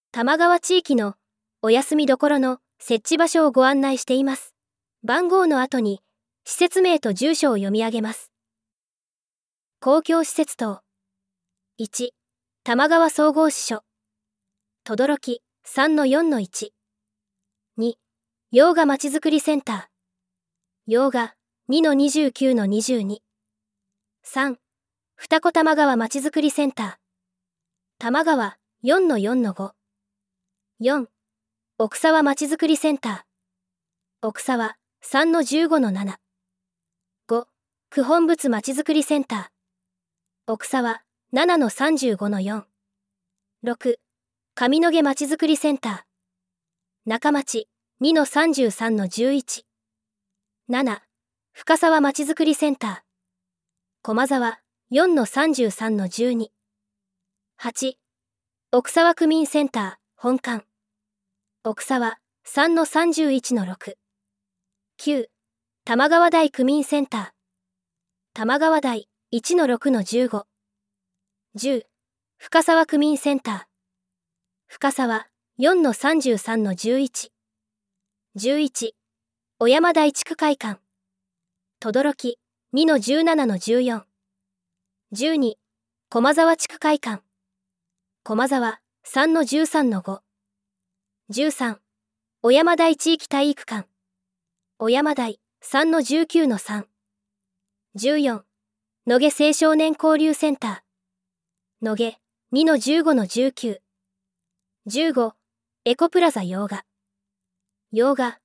多摩川地域のお休みどころの設置場所をご案内しています。番号の後に施設名と住所を読み上げます。公共施設等。1、多摩川総合支所。等々力 3-4-1。2、用賀まちづくりセンター。用賀 2-29-22。3、二子玉川まちづくりセンター。玉川 4-4-5。4、奥沢まちづくりセンター。奥沢 3-15-7。5、九本仏まちづくりセンター。奥沢 7-35-4。6、上野毛まちづくりセンター。中町 2-33-11。7、深沢まちづくりセンター。駒沢 4-33-12。8、奥沢区民センター、本館。奥沢 3-31-6。9、玉川台区民センター。玉川台 1-6-15。10、深沢区民センター。深沢 4-33-11。11、小山台地区会館。等々力 2-17-14。12、駒沢地区会館。駒沢 3-13-5。13、小山台地域体育館。小山台 3-19-3。14、野毛青少年交流センター。野毛 2-15-19。15、エコプラザ用賀。用賀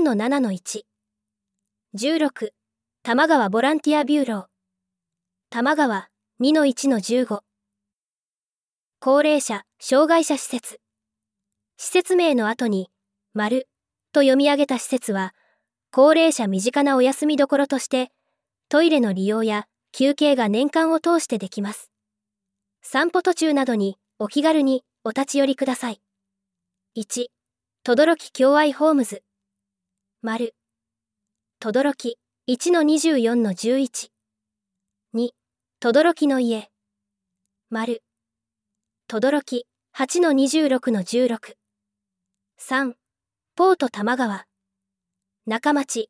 4-7-1。16、玉川ボランティアビューロー。玉川 2-1-15。高齢者・障害者施設。施設名の後に、丸と読み上げた施設は、高齢者身近なお休みどころとして、トイレの利用や休憩が年間を通してできます。散歩途中などにお気軽にお立ち寄りください。1、等々力共愛ホームズ。丸。等々力 1-24-11。2、等々力の家。丸。等々力 8-26-16。3、ポート玉川。中町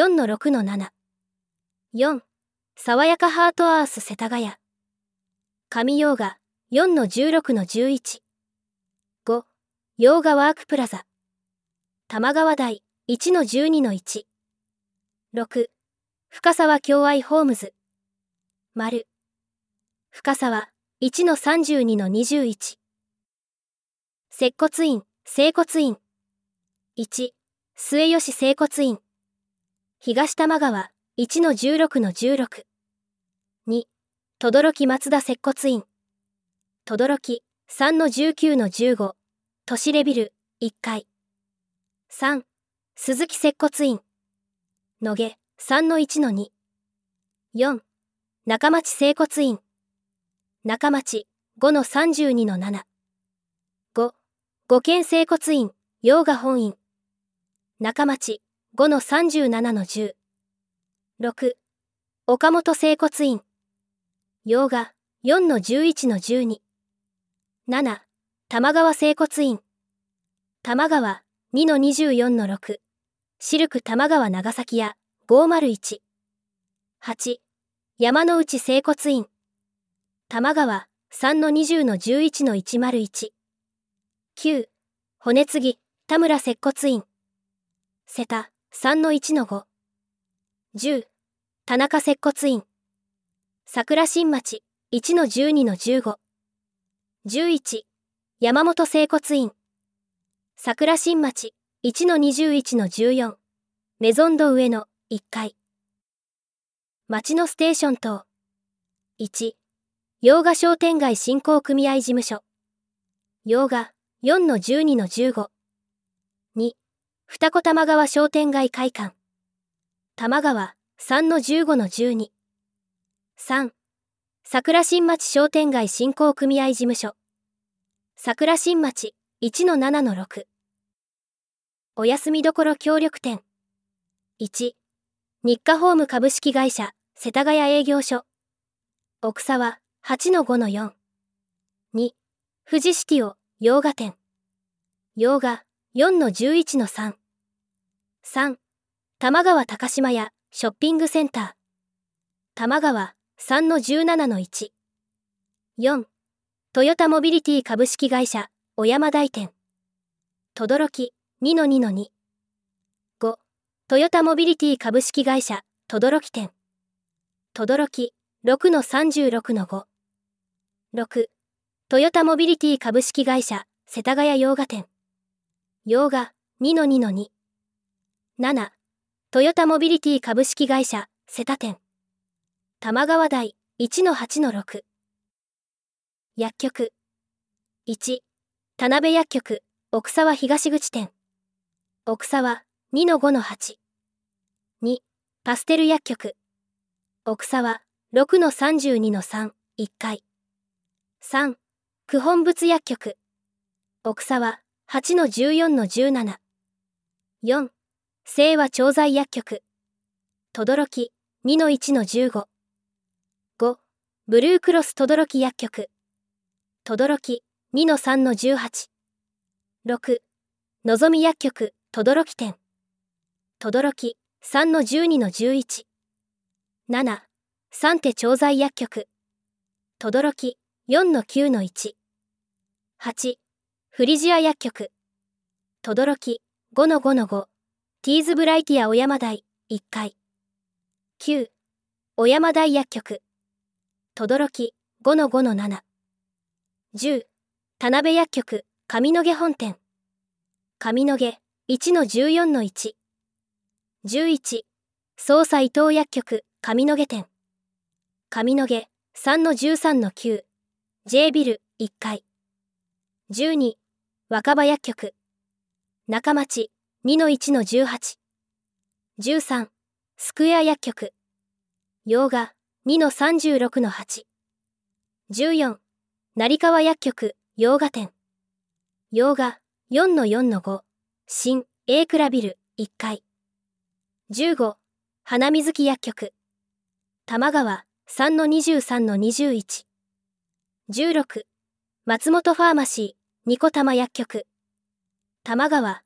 4-6-7。4、爽やかハートアース世田谷。上用賀 4-16-11。5、用賀ワークプラザ。玉川台 1-12-1。6、深沢共愛ホームズ。丸。深沢 1-32-21。接骨院、整骨院。1、末吉整骨院。東玉川 1-16-16。2、等々力松田接骨院。等々力 3-19-15。都市レビル1階。3、鈴木接骨院。野毛 3-1-2。4、中町整骨院。中町 5-32-7。5、五軒整骨院、用賀本院。中町 5-37-10。6、岡本整骨院。用賀 4-11-12。7、玉川整骨院。玉川 2-24-6。シルク玉川長崎屋 501。8、山之内整骨院。玉川 3-20-11-101。9、骨継ぎ田村接骨院。瀬田 3-1-5。10、田中接骨院。桜新町 1-12-15。11、山本整骨院。桜新町 1-21-14。メゾンド上野1階。町のステーション等。1、用賀商店街振興組合事務所。用賀 4-12-15。2、二子玉川商店街会館。玉川 3-15-12。3、桜新町商店街振興組合事務所。桜新町 1-7-6。お休みどころ協力店。1、日課ホーム株式会社世田谷営業所。奥沢 8-5-4。2、富士シティオ洋画店。 用が 4-11-3。3. 多摩川高島屋ショッピングセンター。多摩川 3-17-1。4. トヨタモビリティ株式会社小山台店。等々力 2-2-2。5. トヨタモビリティ株式会社等々力店。等々力 6-36-5。6. トヨタモビリティ株式会社世田谷用賀店。用賀 2-2-2。7. トヨタモビリティ株式会社世田店。玉川台 1-8-6。薬局 1. 田辺薬局奥沢東口店。奥沢 2-5-8。2. パステル薬局奥沢 6-32-3。1階。3. 九本物薬局奥沢 8-14-17。4. 清和調剤薬局等々力 2-1-15。5. ブルークロス等々力薬局等々力 2-3-18。6. のぞみ薬局等々力店等々力 3-12-11。7. 三手調剤薬局等々力 4-9-1。8. フリジア薬局等々力 5-5-5。ティーズブライティア小山台1階。9. 小山台薬局等々力 5-5-7。10. 田辺薬局上野毛本店上野毛 1-14-1。11. 捜査伊藤薬局上野毛店上野毛 3-13-9。J ビル1階。12. 若葉薬局中町 2-1-18。13. スクエア薬局用賀 2-36-8。14. 成川薬局用賀店用賀 4-4-5。新 A クラビル1階。15. 花水木薬局玉川 3-23-21。16. 松本ファーマシーニコ玉薬局玉川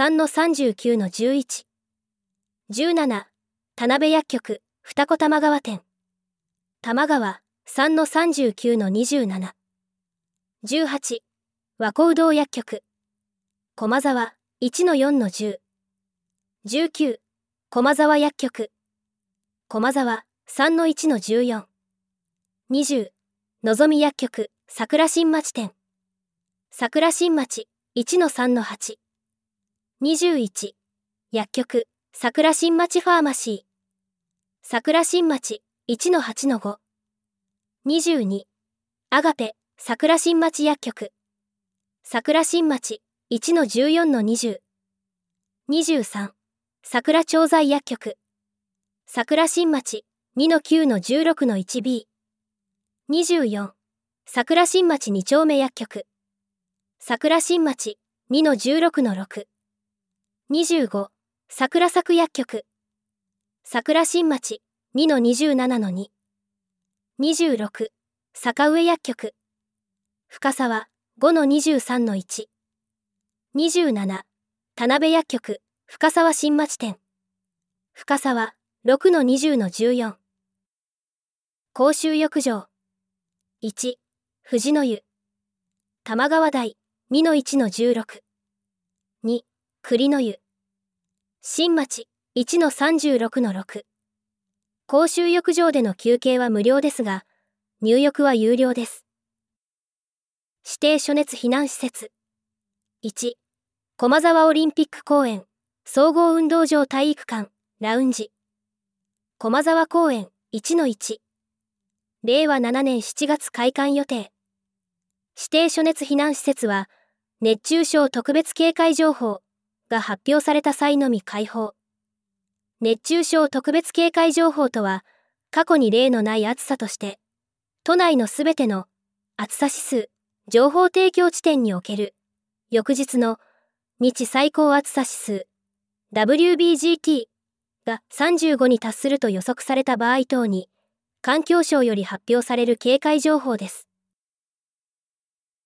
3-39-11。17. 田辺薬局二子玉川店玉川 3-39-27。18. 和光堂薬局駒沢 1-4-10。19. 駒沢薬局駒沢 3-1-14。20. のぞみ薬局桜新町店桜新町 1-3-8。21. 薬局桜新町ファーマシー桜新町 1-8-5。22. アガペ桜新町薬局桜新町 1-14-20。23. 桜調剤薬局桜新町 2-9-16-1B。24. 桜新町2丁目薬局桜新町 2-16-6。25. 桜作薬局桜新町 2-27-2。26. 坂上薬局深沢 5-23-1。27. 田辺薬局深沢新町店深沢 6-20-14。公衆浴場 1. 藤の湯玉川台 2-1-16。2. 栗の湯新町 1-36-6。公衆浴場での休憩は無料ですが、入浴は有料です。指定暑熱避難施設 1. 駒沢オリンピック公園総合運動場体育館ラウンジ駒沢公園 1-1。令和7年7月開館予定。指定暑熱避難施設は熱中症特別警戒情報が発表された際のみ開放。熱中症特別警戒情報とは過去に例のない暑さとして都内のすべての暑さ指数情報提供地点における翌日の日最高暑さ指数 WBGT が35に達すると予測された場合等に環境省より発表される警戒情報です。